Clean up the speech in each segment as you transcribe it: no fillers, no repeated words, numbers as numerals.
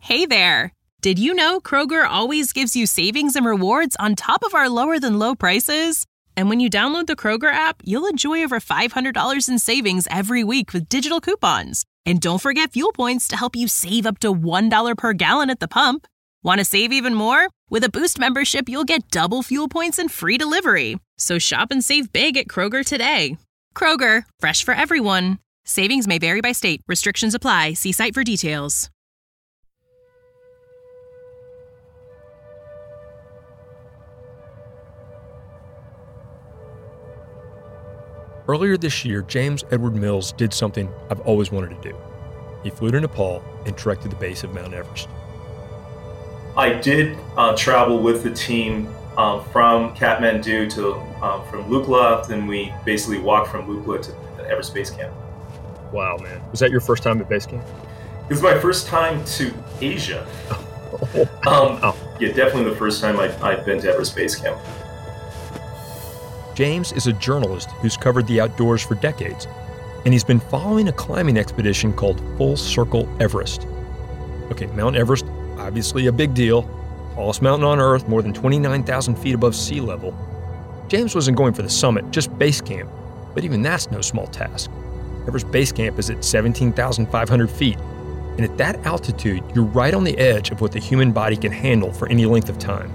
Hey there! Did you know Kroger always gives you savings and rewards on top of our lower-than-low prices? And when you download the Kroger app, you'll enjoy over $500 in savings every week with digital coupons. And don't forget fuel points to help you save up to $1 per gallon at the pump. Want to save even more? With a Boost membership, you'll get double fuel points and free delivery. So shop and save big at Kroger today. Kroger, fresh for everyone. Savings may vary by state. Restrictions apply. See site for details. Earlier this year, James Edward Mills did something I've always wanted to do. He flew to Nepal and trekked to the base of Mount Everest. I did travel with the team from Kathmandu to from Lukla, then we basically walked from Lukla to the Everest Base Camp. Wow, man. Was that your first time at base camp? It was my first time to Asia. Yeah, definitely the first time I'd been to Everest Base Camp. James is a journalist who's covered the outdoors for decades, and he's been following a climbing expedition called Full Circle Everest. Okay, Mount Everest, obviously a big deal. Tallest mountain on Earth, more than 29,000 feet above sea level. James wasn't going for the summit, just base camp, but even that's no small task. Everest Base Camp is at 17,500 feet, and at that altitude, you're right on the edge of what the human body can handle for any length of time.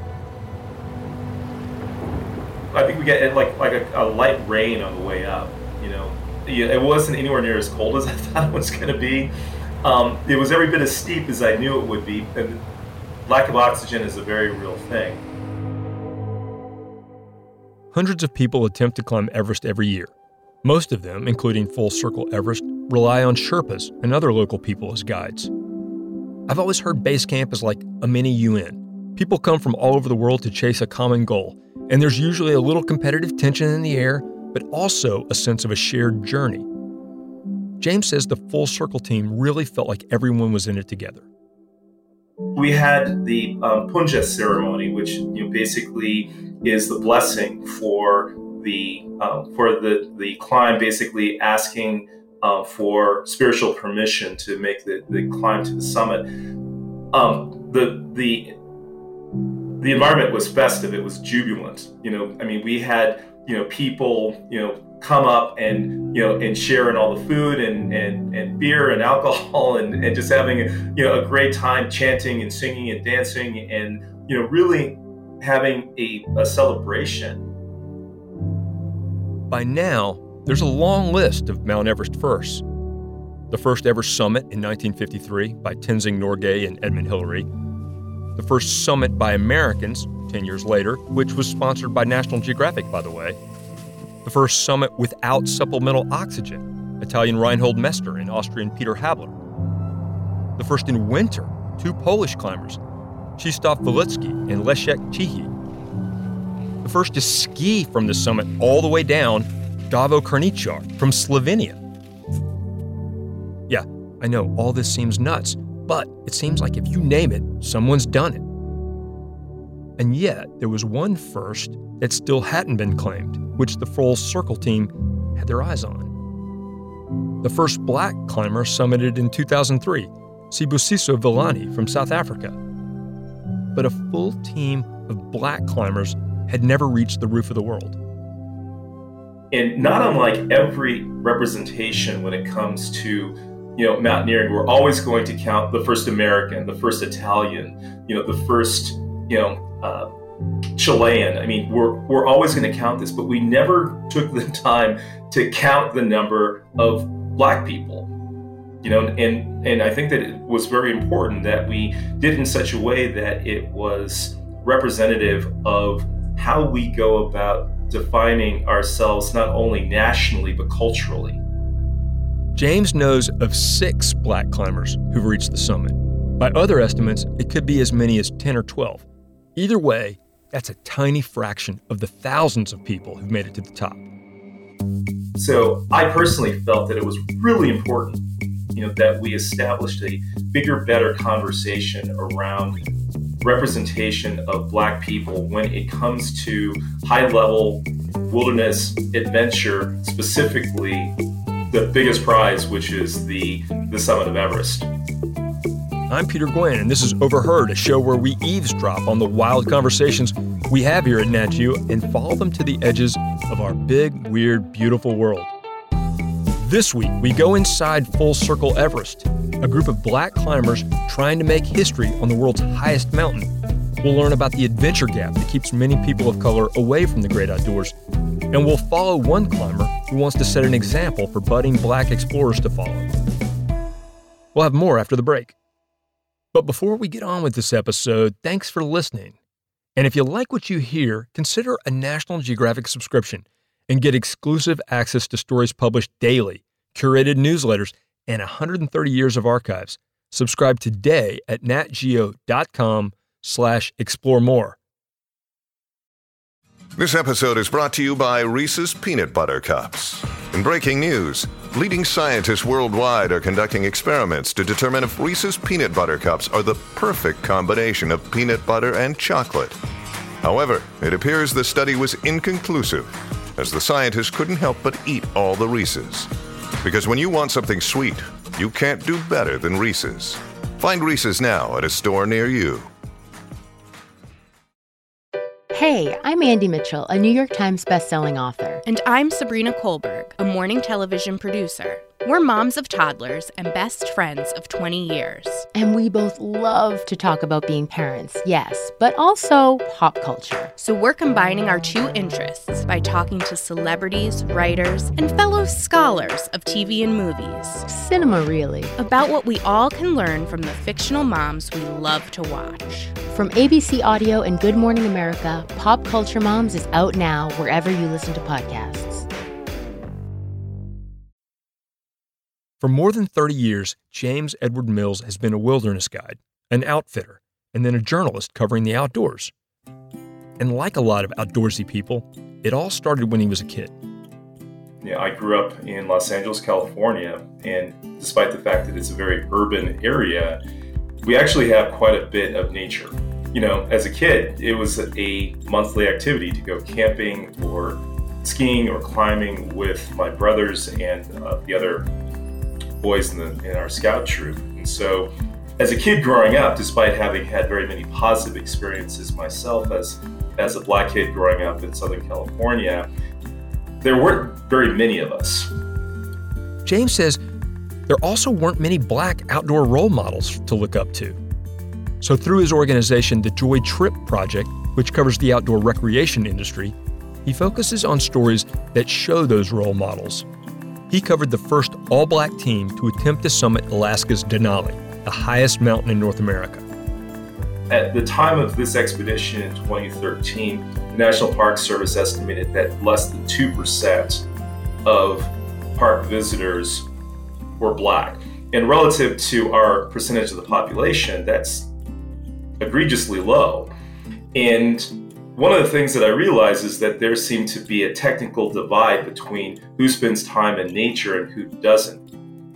I think we get like a light rain on the way up. It wasn't anywhere near as cold as I thought it was going to be. It was every bit as steep as I knew it would be. And lack of oxygen is a very real thing. Hundreds of people attempt to climb Everest every year. Most of them, including Full Circle Everest, rely on Sherpas and other local people as guides. I've always heard base camp is like a mini UN. People come from all over the world to chase a common goal, and there's usually a little competitive tension in the air, but also a sense of a shared journey. James says the Full Circle team really felt like everyone was in it together. We had the Punja ceremony, which basically is the blessing for the climb, basically asking for spiritual permission to make the climb to the summit. The environment was festive. It was jubilant. We had people come up and share in all the food and beer and alcohol and just having a great time chanting and singing and dancing and really having a celebration. By now, there's a long list of Mount Everest firsts. The first ever summit in 1953 by Tenzing Norgay and Edmund Hillary. The first summit by Americans 10 years later, which was sponsored by National Geographic, by the way. The first summit without supplemental oxygen, Italian Reinhold Messner and Austrian Peter Habler. The first in winter, 2 Polish climbers, Krzysztof Walicki and Leszek Cichy. The first to ski from the summit all the way down, Davo Karničar from Slovenia. Yeah, I know all this seems nuts, but it seems like if you name it, someone's done it. And yet, there was one first that still hadn't been claimed, which the Full Circle team had their eyes on. The first black climber summited in 2003, Sibusiso Vilani from South Africa. But a full team of black climbers had never reached the roof of the world. And not unlike every representation when it comes to mountaineering, we're always going to count the first American, the first Italian, the first, Chilean. We're always going to count this, but we never took the time to count the number of black people, and I think that it was very important that we did it in such a way that it was representative of how we go about defining ourselves, not only nationally, but culturally. James knows of 6 black climbers who've reached the summit. By other estimates, it could be as many as 10 or 12. Either way, that's a tiny fraction of the thousands of people who've made it to the top. So I personally felt that it was really important, that we established a bigger, better conversation around representation of black people when it comes to high-level wilderness adventure, specifically the biggest prize, which is the summit of Everest. I'm Peter Gwynn, and this is Overheard, a show where we eavesdrop on the wild conversations we have here at Nat Geo and follow them to the edges of our big, weird, beautiful world. This week, we go inside Full Circle Everest, a group of black climbers trying to make history on the world's highest mountain. We'll learn about the adventure gap that keeps many people of color away from the great outdoors. And we'll follow one climber who wants to set an example for budding black explorers to follow. We'll have more after the break. But before we get on with this episode, thanks for listening. And if you like what you hear, consider a National Geographic subscription and get exclusive access to stories published daily, curated newsletters, and 130 years of archives. Subscribe today at natgeo.com/explore more. This episode is brought to you by Reese's Peanut Butter Cups. In breaking news, leading scientists worldwide are conducting experiments to determine if Reese's Peanut Butter Cups are the perfect combination of peanut butter and chocolate. However, it appears the study was inconclusive, as the scientists couldn't help but eat all the Reese's. Because when you want something sweet, you can't do better than Reese's. Find Reese's now at a store near you. Hey, I'm Andy Mitchell, a New York Times bestselling author. And I'm Sabrina Kohlberg, a morning television producer. We're moms of toddlers and best friends of 20 years. And we both love to talk about being parents, yes, but also pop culture. So we're combining our two interests by talking to celebrities, writers, and fellow scholars of TV and movies. Cinema, really. About what we all can learn from the fictional moms we love to watch. From ABC Audio and Good Morning America, Pop Culture Moms is out now wherever you listen to podcasts. For more than 30 years, James Edward Mills has been a wilderness guide, an outfitter, and then a journalist covering the outdoors. And like a lot of outdoorsy people, it all started when he was a kid. Yeah, I grew up in Los Angeles, California, and despite the fact that it's a very urban area, we actually have quite a bit of nature. You know, as a kid, it was a monthly activity to go camping or skiing or climbing with my brothers and the other boys in our scout troop. And so as a kid growing up, despite having had very many positive experiences myself as a black kid growing up in Southern California, there weren't very many of us. James says there also weren't many black outdoor role models to look up to. So through his organization, the Joy Trip Project, which covers the outdoor recreation industry, he focuses on stories that show those role models. He covered the first all-black team to attempt to summit Alaska's Denali, the highest mountain in North America. At the time of this expedition in 2013, the National Park Service estimated that less than 2% of park visitors were black. And relative to our percentage of the population, that's egregiously low. And one of the things that I realized is that there seemed to be a technical divide between who spends time in nature and who doesn't.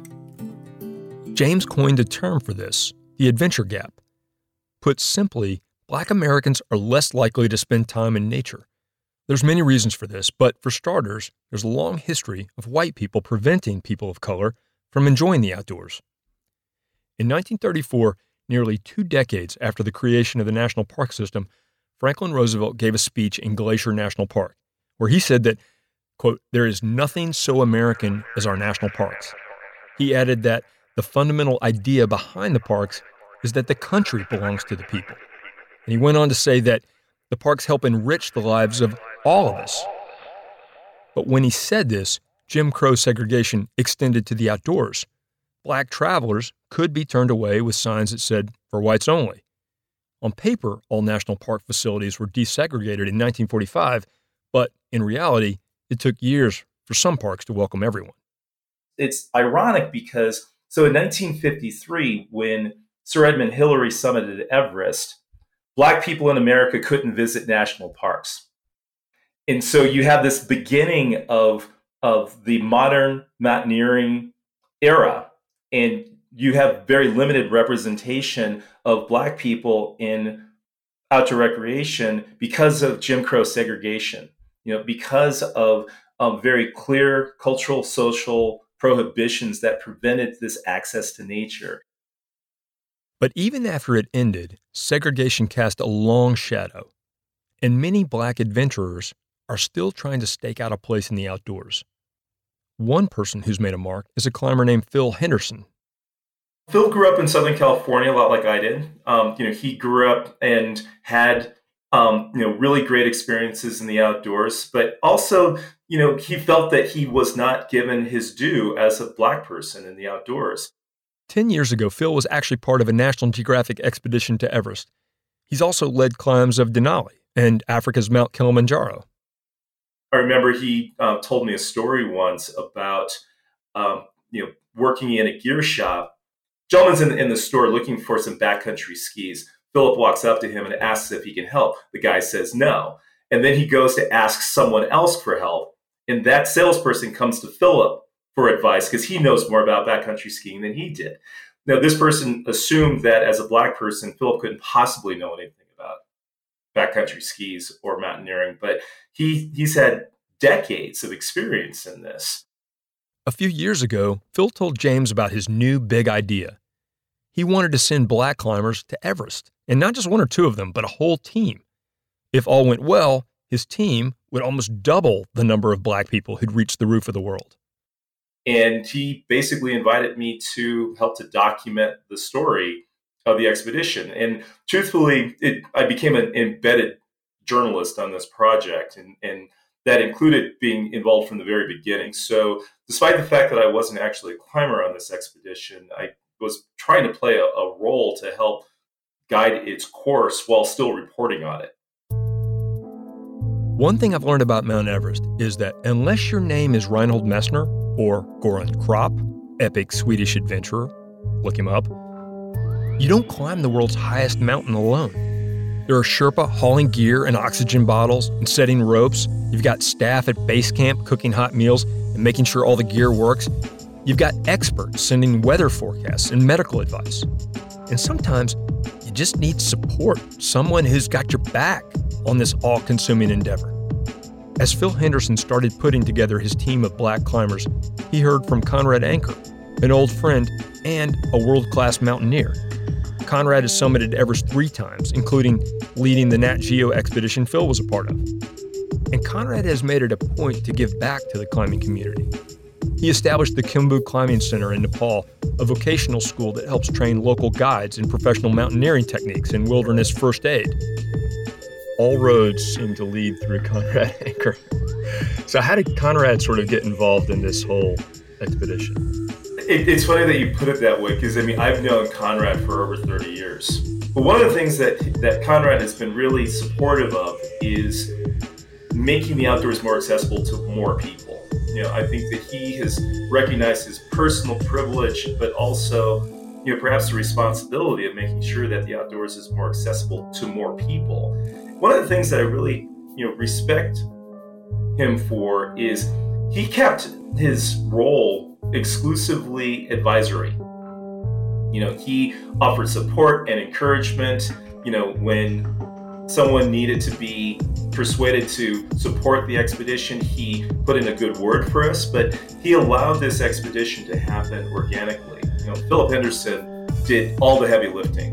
James coined a term for this, the adventure gap. Put simply, black Americans are less likely to spend time in nature. There's many reasons for this, but for starters, there's a long history of white people preventing people of color from enjoying the outdoors. In 1934, nearly 2 decades after the creation of the National Park System, Franklin Roosevelt gave a speech in Glacier National Park, where he said that, quote, "There is nothing so American as our national parks." He added that the fundamental idea behind the parks is that the country belongs to the people. And he went on to say that the parks help enrich the lives of all of us. But when he said this, Jim Crow segregation extended to the outdoors. Black travelers could be turned away with signs that said, "For whites only." On paper, all national park facilities were desegregated in 1945, but in reality, it took years for some parks to welcome everyone. It's ironic because, so in 1953, when Sir Edmund Hillary summited Everest, black people in America couldn't visit national parks. And so you have this beginning of the modern mountaineering era, and you have very limited representation of black people in outdoor recreation because of Jim Crow segregation, because of very clear cultural, social prohibitions that prevented this access to nature. But even after it ended, segregation cast a long shadow, and many Black adventurers are still trying to stake out a place in the outdoors. One person who's made a mark is a climber named Phil Henderson. Phil grew up in Southern California a lot like I did. He grew up and had really great experiences in the outdoors, but also, he felt that he was not given his due as a Black person in the outdoors. 10 years ago, Phil was actually part of a National Geographic expedition to Everest. He's also led climbs of Denali and Africa's Mount Kilimanjaro. I remember he told me a story once about, working in a gear shop. Gentleman's in the store looking for some backcountry skis. Philip walks up to him and asks if he can help. The guy says no. And then he goes to ask someone else for help. And that salesperson comes to Philip for advice because he knows more about backcountry skiing than he did. Now, this person assumed that as a Black person, Philip couldn't possibly know anything about backcountry skis or mountaineering, but he's had decades of experience in this. A few years ago, Phil told James about his new big idea. He wanted to send Black climbers to Everest, and not just one or two of them, but a whole team. If all went well, his team would almost double the number of Black people who'd reached the roof of the world. And he basically invited me to help to document the story of the expedition. And truthfully, I became an embedded journalist on this project, and that included being involved from the very beginning. So despite the fact that I wasn't actually a climber on this expedition, I was trying to play a role to help guide its course while still reporting on it. One thing I've learned about Mount Everest is that unless your name is Reinhold Messner or Goran Kropp, epic Swedish adventurer, look him up, you don't climb the world's highest mountain alone. There are Sherpa hauling gear and oxygen bottles and setting ropes. You've got staff at base camp cooking hot meals and making sure all the gear works. You've got experts sending weather forecasts and medical advice. And sometimes you just need support, someone who's got your back on this all-consuming endeavor. As Phil Henderson started putting together his team of Black climbers, he heard from Conrad Anker, an old friend and a world-class mountaineer. Conrad has summited Everest 3 times, including leading the Nat Geo expedition Phil was a part of. And Conrad has made it a point to give back to the climbing community. He established the Khumbu Climbing Center in Nepal, a vocational school that helps train local guides in professional mountaineering techniques and wilderness first aid. All roads seem to lead through Conrad Anker. So how did Conrad sort of get involved in this whole expedition? It's funny that you put it that way, because I've known Conrad for over 30 years. But one of the things that Conrad has been really supportive of is making the outdoors more accessible to more people. I think that he has recognized his personal privilege, but also, perhaps the responsibility of making sure that the outdoors is more accessible to more people. One of the things that I really, respect him for is he kept his role exclusively advisory. He offered support and encouragement, when someone needed to be persuaded to support the expedition, he put in a good word for us, but he allowed this expedition to happen organically. Philip Henderson did all the heavy lifting,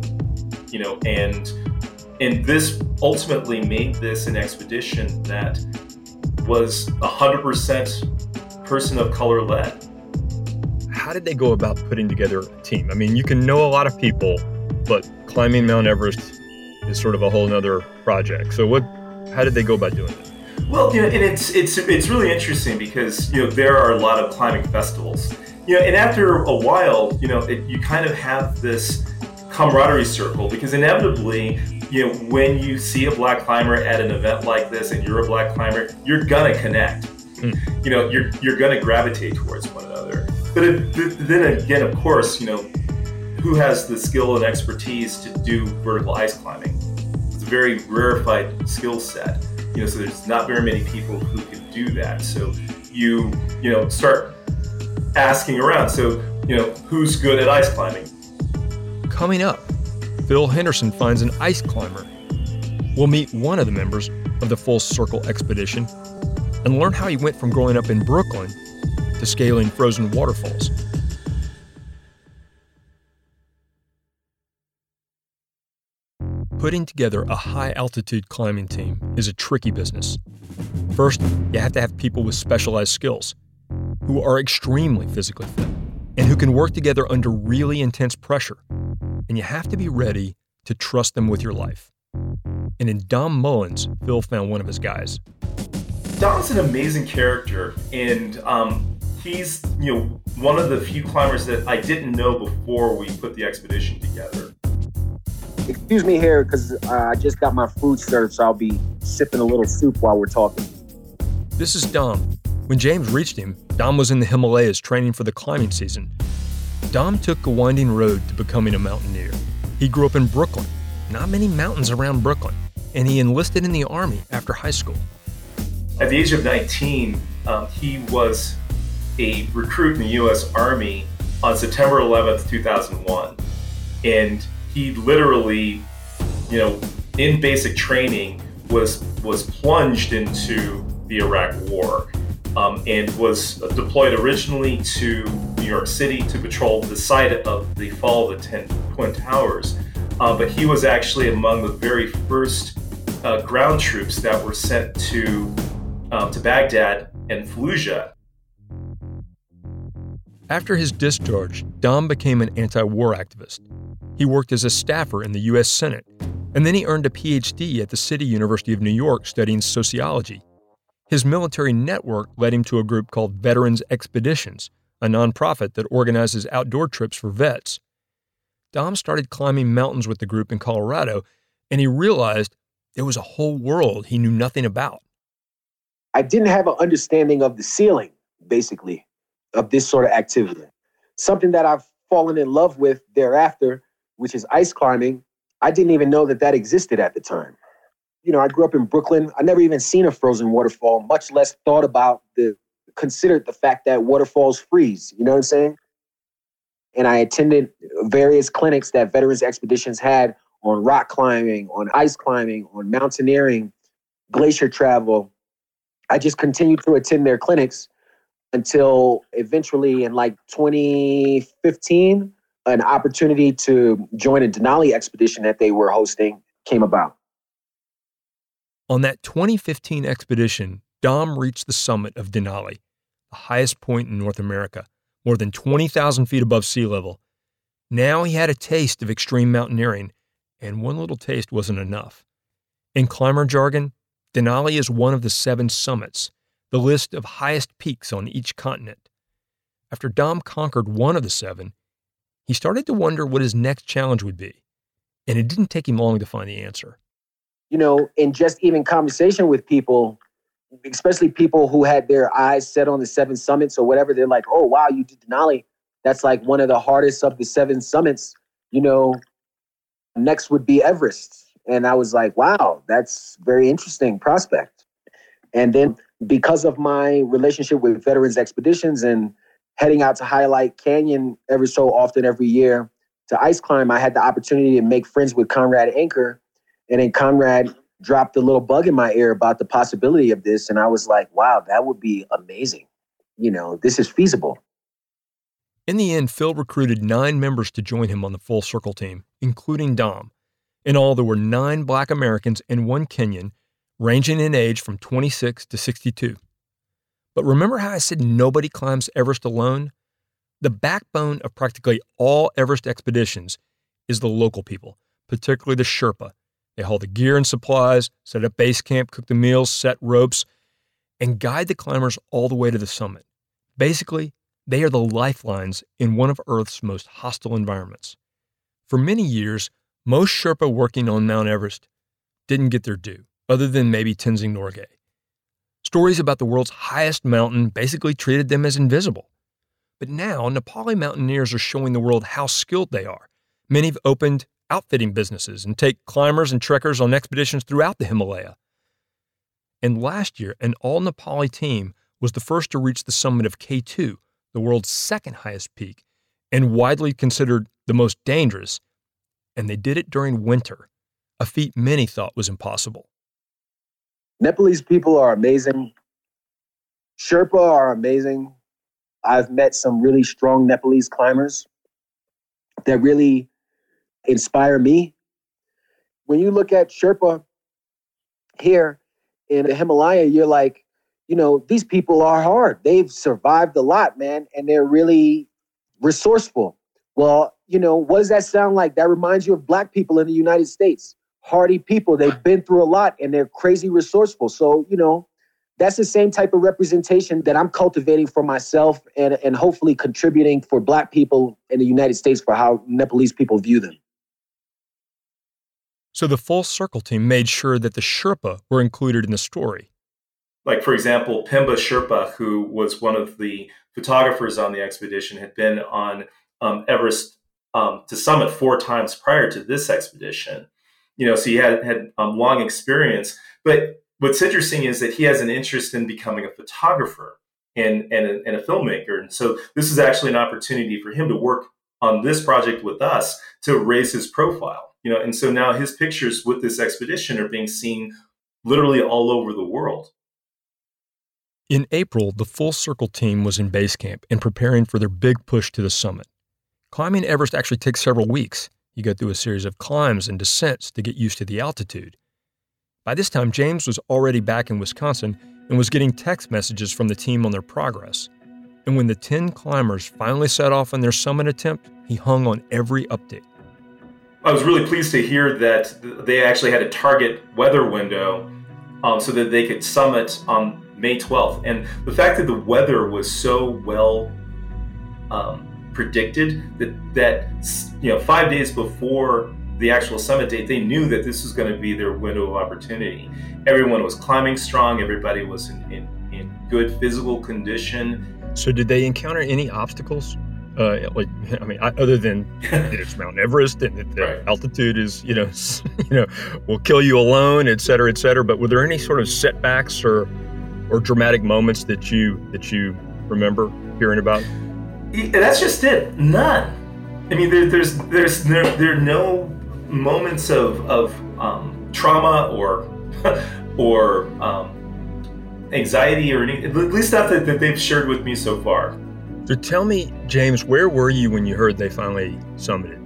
and this ultimately made this an expedition that was 100% person of color led. How did they go about putting together a team? You can know a lot of people, but climbing Mount Everest is sort of a whole nother project. So how did they go about doing it? Well, and it's really interesting because, there are a lot of climbing festivals, and after a while, you kind of have this camaraderie circle, because inevitably, when you see a Black climber at an event like this and you're a Black climber, you're gonna connect. You're gonna gravitate towards one another. But then again, of course, who has the skill and expertise to do vertical ice climbing? It's a very rarefied skill set. So there's not very many people who can do that. So you start asking around. So, who's good at ice climbing? Coming up, Phil Henderson finds an ice climber. We'll meet one of the members of the Full Circle expedition and learn how he went from growing up in Brooklyn to scaling frozen waterfalls. Putting together a high-altitude climbing team is a tricky business. First, you have to have people with specialized skills who are extremely physically fit and who can work together under really intense pressure. And you have to be ready to trust them with your life. And in Dom Mullins, Phil found one of his guys. Dom's an amazing character, and he's one of the few climbers that I didn't know before we put the expedition together. Excuse me here, because I just got my food served, so I'll be sipping a little soup while we're talking. This is Dom. When James reached him, Dom was in the Himalayas training for the climbing season. Dom took a winding road to becoming a mountaineer. He grew up in Brooklyn, not many mountains around Brooklyn, and he enlisted in the Army after high school. At the age of 19, he was a recruit in the U.S. Army on September 11th, 2001. And he literally, in basic training, was plunged into the Iraq War and was deployed originally to New York City to patrol the site of the fall of the Twin Towers. But he was actually among the very first ground troops that were sent to Baghdad and Fallujah. After his discharge, Dom became an anti-war activist. He worked as a staffer in the U.S. Senate, and then he earned a PhD at the City University of New York studying sociology. His military network led him to a group called Veterans Expeditions, a nonprofit that organizes outdoor trips for vets. Dom started climbing mountains with the group in Colorado, and he realized there was a whole world he knew nothing about. I didn't have an understanding of the ceiling, basically, of this sort of activity. Something that I've fallen in love with thereafter, which is ice climbing. I didn't even know that existed at the time. I grew up in Brooklyn. I never even seen a frozen waterfall, much less considered the fact that waterfalls freeze. You know what I'm saying? And I attended various clinics that Veterans Expeditions had on rock climbing, on ice climbing, on mountaineering, glacier travel. I just continued to attend their clinics until eventually in 2015, an opportunity to join a Denali expedition that they were hosting came about. On that 2015 expedition, Dom reached the summit of Denali, the highest point in North America, more than 20,000 feet above sea level. Now he had a taste of extreme mountaineering, and one little taste wasn't enough. In climber jargon, Denali is one of the 7 summits, the list of highest peaks on each continent. After Dom conquered one of the 7, he started to wonder what his next challenge would be, and it didn't take him long to find the answer. In just even conversation with people, especially people who had their eyes set on the 7 summits or whatever, they're like, oh, wow, you did Denali. That's one of the hardest of the 7 summits. Next would be Everest. And I was like, wow, that's very interesting prospect. And then because of my relationship with Veterans Expeditions and heading out to Highlight Canyon every so often every year to ice climb, I had the opportunity to make friends with Conrad Anker. And then Conrad dropped a little bug in my ear about the possibility of this. And I was like, wow, that would be amazing. This is feasible. In the end, Phil recruited 9 members to join him on the Full Circle team, including Dom. In all, there were 9 Black Americans and 1 Kenyan, ranging in age from 26 to 62. But remember how I said nobody climbs Everest alone? The backbone of practically all Everest expeditions is the local people, particularly the Sherpa. They haul the gear and supplies, set up base camp, cook the meals, set ropes, and guide the climbers all the way to the summit. Basically, they are the lifelines in one of Earth's most hostile environments. For many years, most Sherpa working on Mount Everest didn't get their due, other than maybe Tenzing Norgay. Stories about the world's highest mountain basically treated them as invisible. But now, Nepali mountaineers are showing the world how skilled they are. Many have opened outfitting businesses and take climbers and trekkers on expeditions throughout the Himalaya. And last year, an all-Nepali team was the first to reach the summit of K2, the world's 2nd highest peak, and widely considered the most dangerous. And they did it during winter, a feat many thought was impossible. Nepalese people are amazing. Sherpa are amazing. I've met some really strong Nepalese climbers that really inspire me. when you look at Sherpa here in the Himalaya, you're like, these people are hard. They've survived a lot, man, and they're really resourceful. Well, what does that sound like? That reminds you of Black people in the United States. Hardy people. They've been through a lot and they're crazy resourceful. So, that's the same type of representation that I'm cultivating for myself and hopefully contributing for Black people in the United States for how Nepalese people view them. So the Full Circle team made sure that the Sherpa were included in the story. Like, for example, Pemba Sherpa, who was one of the photographers on the expedition, had been on Everest to summit 4 times prior to this expedition. So he had long experience. But what's interesting is that he has an interest in becoming a photographer and a filmmaker. And so this is actually an opportunity for him to work on this project with us to raise his profile. And so now his pictures with this expedition are being seen literally all over the world. In April, the Full Circle team was in base camp and preparing for their big push to the summit. Climbing Everest actually takes several weeks. You go through a series of climbs and descents to get used to the altitude. By this time, James was already back in Wisconsin and was getting text messages from the team on their progress. And when the 10 climbers finally set off on their summit attempt, he hung on every update. I was really pleased to hear that they actually had a target weather window so that they could summit on May 12th. And the fact that the weather was so well predicted that 5 days before the actual summit date, they knew that this was going to be their window of opportunity. Everyone was climbing strong. Everybody was in good physical condition. So did they encounter any obstacles? Other than that it's Mount Everest and that the altitude is, will kill you alone, et cetera, et cetera. But were there any sort of setbacks or dramatic moments that you remember hearing about? That's just it. None. I mean, there are no moments of trauma or anxiety or anything, at least not that they've shared with me so far. So tell me, James, where were you when you heard they finally summited?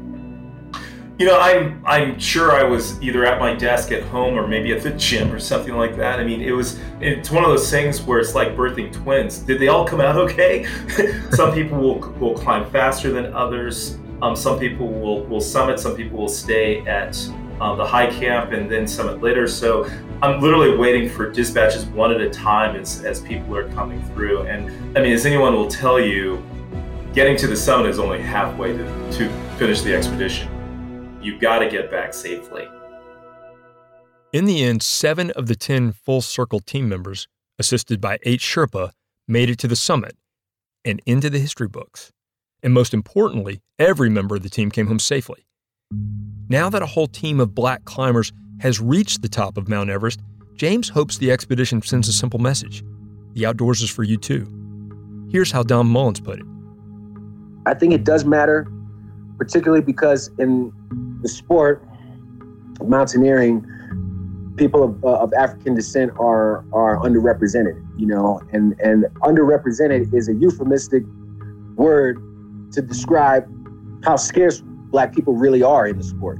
I'm sure I was either at my desk at home or maybe at the gym or something like that. I mean, it's one of those things where it's like birthing twins. Did they all come out okay? Some people will climb faster than others. Some people will summit. Some people will stay at the high camp and then summit later. So I'm literally waiting for dispatches one at a time as people are coming through. And I mean, as anyone will tell you, getting to the summit is only halfway to finish the expedition. You've got to get back safely. In the end, 7 of the 10 Full Circle team members, assisted by 8 Sherpa, made it to the summit and into the history books. And most importantly, every member of the team came home safely. Now that a whole team of Black climbers has reached the top of Mount Everest, James hopes the expedition sends a simple message. The outdoors is for you too. Here's how Dom Mullins put it. I think it does matter, particularly because in the sport of mountaineering, people of African descent are underrepresented, and underrepresented is a euphemistic word to describe how scarce Black people really are in the sport.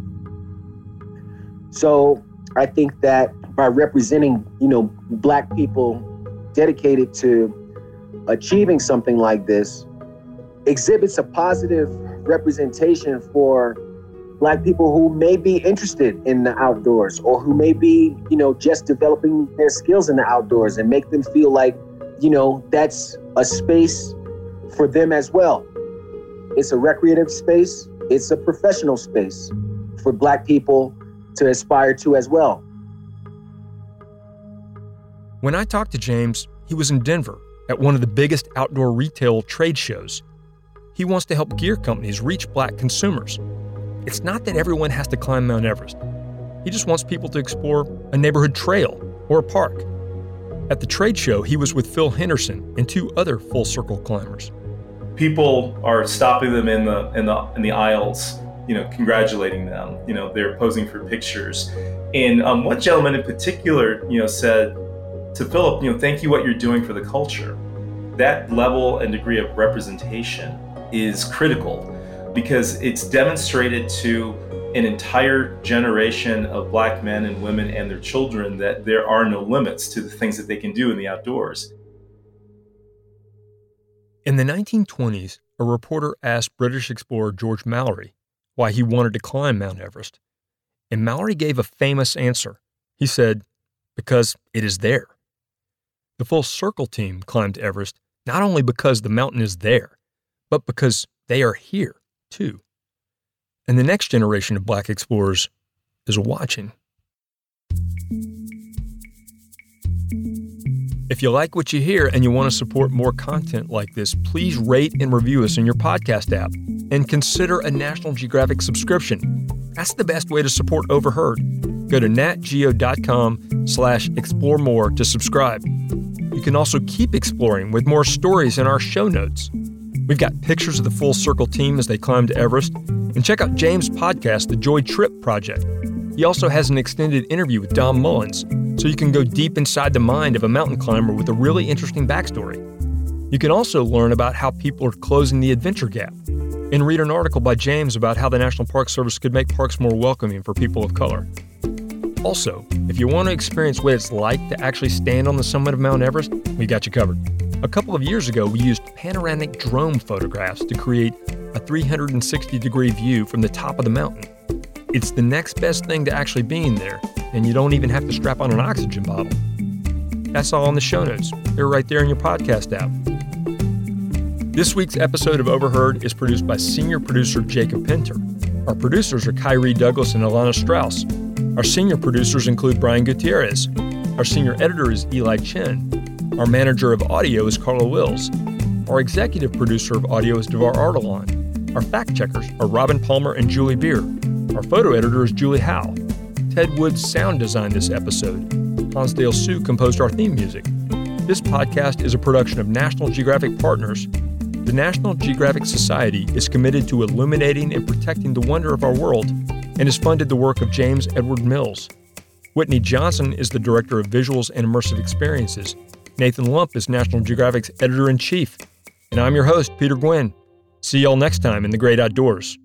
So I think that by representing, Black people dedicated to achieving something like this exhibits a positive representation for Black people who may be interested in the outdoors or who may be, just developing their skills in the outdoors, and make them feel like, that's a space for them as well. It's a recreative space. It's a professional space for Black people to aspire to as well. When I talked to James, he was in Denver at one of the biggest outdoor retail trade shows. He wants to help gear companies reach Black consumers. It's not that everyone has to climb Mount Everest. He just wants people to explore a neighborhood trail or a park. At the trade show, he was with Phil Henderson and 2 other Full Circle climbers. People are stopping them in the aisles, congratulating them. They're posing for pictures. And one gentleman in particular, said to Philip, thank you what you're doing for the culture. That level and degree of representation is critical because it's demonstrated to an entire generation of Black men and women and their children that there are no limits to the things that they can do in the outdoors. In the 1920s, a reporter asked British explorer George Mallory why he wanted to climb Mount Everest. And Mallory gave a famous answer. He said, "Because it is there." The Full Circle team climbed Everest not only because the mountain is there, but because they are here, too. And the next generation of Black explorers is watching. If you like what you hear and you want to support more content like this, please rate and review us in your podcast app and consider a National Geographic subscription. That's the best way to support Overheard. Go to natgeo.com/explore more to subscribe. You can also keep exploring with more stories in our show notes. We've got pictures of the Full Circle team as they climbed Everest, and check out James' podcast, The Joy Trip Project. He also has an extended interview with Dom Mullins, so you can go deep inside the mind of a mountain climber with a really interesting backstory. You can also learn about how people are closing the adventure gap, and read an article by James about how the National Park Service could make parks more welcoming for people of color. Also, if you want to experience what it's like to actually stand on the summit of Mount Everest, we got you covered. A couple of years ago, we used panoramic drone photographs to create a 360-degree view from the top of the mountain. It's the next best thing to actually being there, and you don't even have to strap on an oxygen bottle. That's all in the show notes. They're right there in your podcast app. This week's episode of Overheard is produced by senior producer Jacob Pinter. Our producers are Kyrie Douglas and Alana Strauss. Our senior producers include Brian Gutierrez. Our senior editor is Eli Chen. Our manager of audio is Carla Wills. Our executive producer of audio is Devar Ardalan. Our fact checkers are Robin Palmer and Julie Beer. Our photo editor is Julie Howe. Ted Woods sound designed this episode. Hansdale Sue composed our theme music. This podcast is a production of National Geographic Partners. The National Geographic Society is committed to illuminating and protecting the wonder of our world and has funded the work of James Edward Mills. Whitney Johnson is the Director of Visuals and Immersive Experiences. Nathan Lump is National Geographic's Editor-in-Chief. And I'm your host, Peter Gwynn. See y'all next time in the great outdoors.